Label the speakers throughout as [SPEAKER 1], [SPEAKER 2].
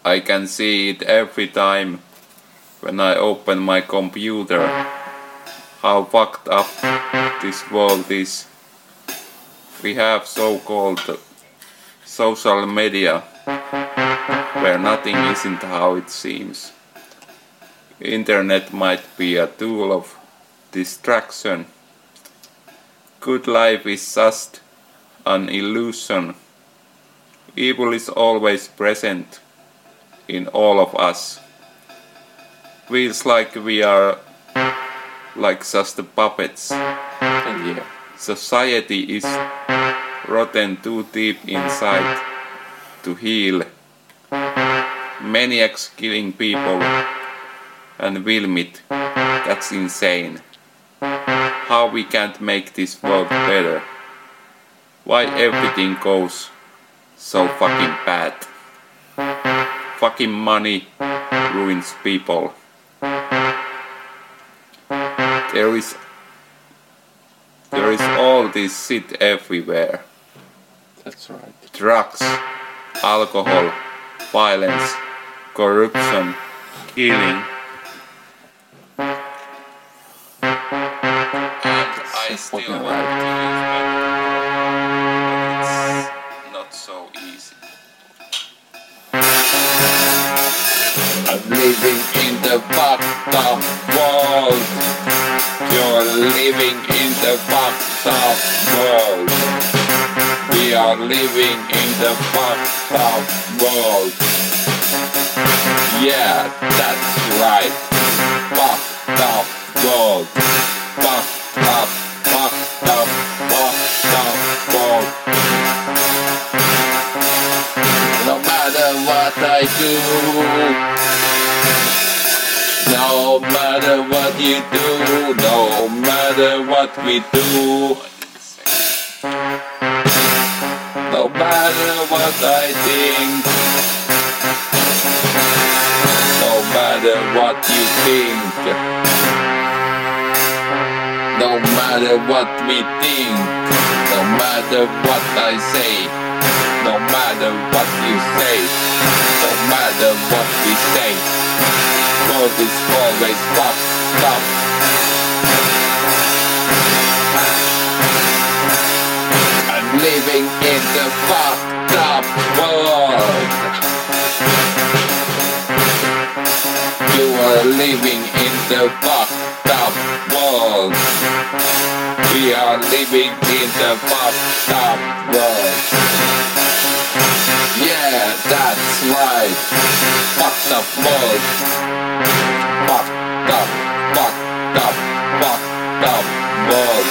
[SPEAKER 1] I can see it every time when I open my computer, how fucked up this world is. We have so-called social media, where nothing isn't how it seems. Internet might be a tool of distraction. Good life is just an illusion. Evil is always present in all of us. Feels like we are like just the puppets.
[SPEAKER 2] Yeah.
[SPEAKER 1] Society is rotten too deep inside to heal. Maniacs killing people and Wilmit, that's insane. How we can't make this world better? Why everything goes so fucking bad? Fucking money ruins people. There is all this shit everywhere.
[SPEAKER 2] That's right.
[SPEAKER 1] Drugs, alcohol, violence, corruption, killing. And I still want to use my but it's not so easy.
[SPEAKER 2] I'm living in the fucked up world. You're living in the fucked up world. We are living in the fucked up world. Yeah, that's right. Fucked up world. Fucked up, fucked up, fucked up world. No matter what I do, no matter what you do, no matter what we do, no matter what I think, no matter what you think, no matter what we think, no matter what I say, no matter what you say, no matter what we say, world is always fucked up. I'm living in the fucked up world. You are living in the fucked up world. We are living in the fucked up world. Yeah, that's right. Fucked up world. Fucked up, fucked up, fucked up world.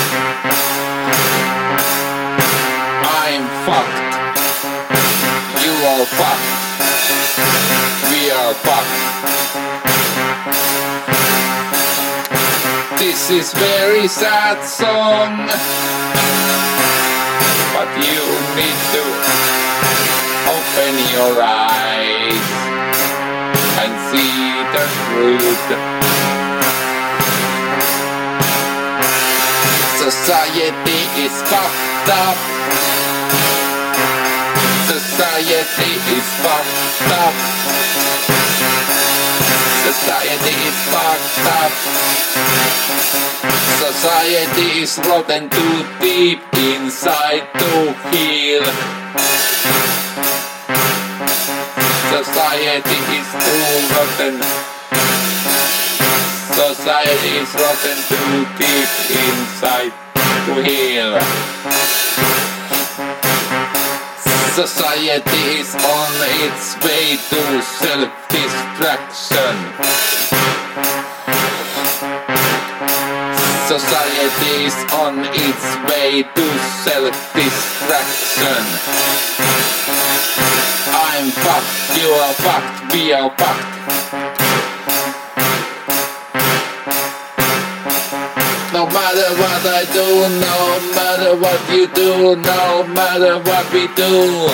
[SPEAKER 2] I'm fucked. You are fucked. We are fucked. This is very sad song, but you need to open your eyes and see the truth. Society is fucked up. Society is fucked up. Society is fucked up. Society is rotten too deep inside to heal. Society is too rotten. Society is rotten too deep inside to heal. Society is on its way to self-destruction. Society is on its way to self-destruction. I'm fucked, you are fucked, we are fucked. No matter what I do, no matter what you do, no matter what we do,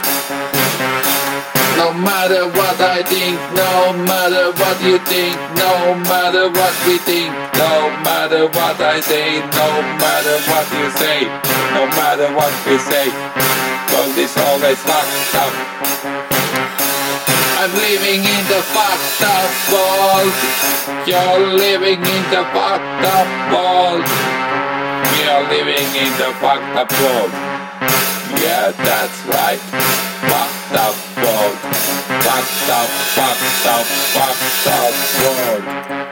[SPEAKER 2] no matter what I think, no matter what you think, no matter what we think, no matter what I say, no matter what you say, no matter what we say, world is always fucked up. I'm I'm living in the fucked up world. You're living in the fucked up world. We are living in the fucked up world. Yeah, that's right. Fucked up world. Fucked up, fucked up, fucked up world.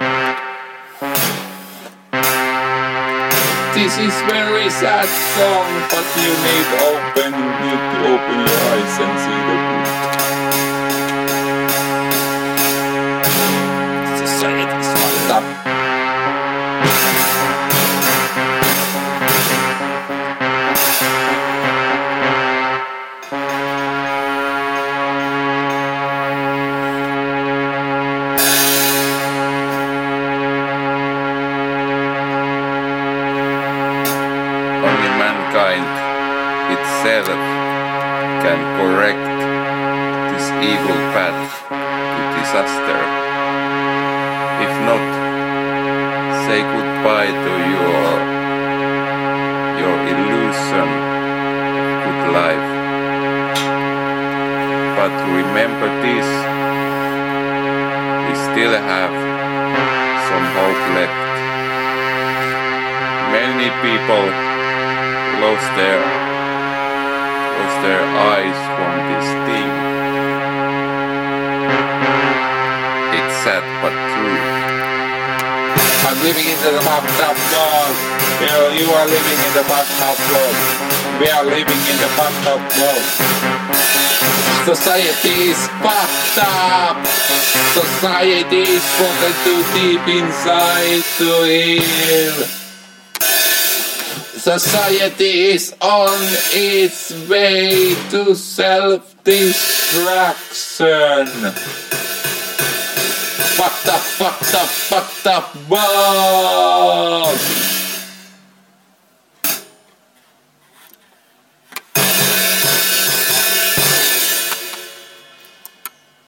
[SPEAKER 2] This is very sad song, but you need to open your eyes and see the book. Society is fucked up.
[SPEAKER 1] Only mankind itself can correct this evil path to disaster. If not, say goodbye to your illusion of good life. But remember this, we still have some hope left. Many people lost their eyes from this thing. It's sad but true.
[SPEAKER 2] I'm living in the fucked up world. You are living in the fucked up world. We are living in the fucked up world. Society is fucked up. Society is broken too deep inside to heal. Society is on its way to self-destruction. Fucked up, fucked up, fucked up world.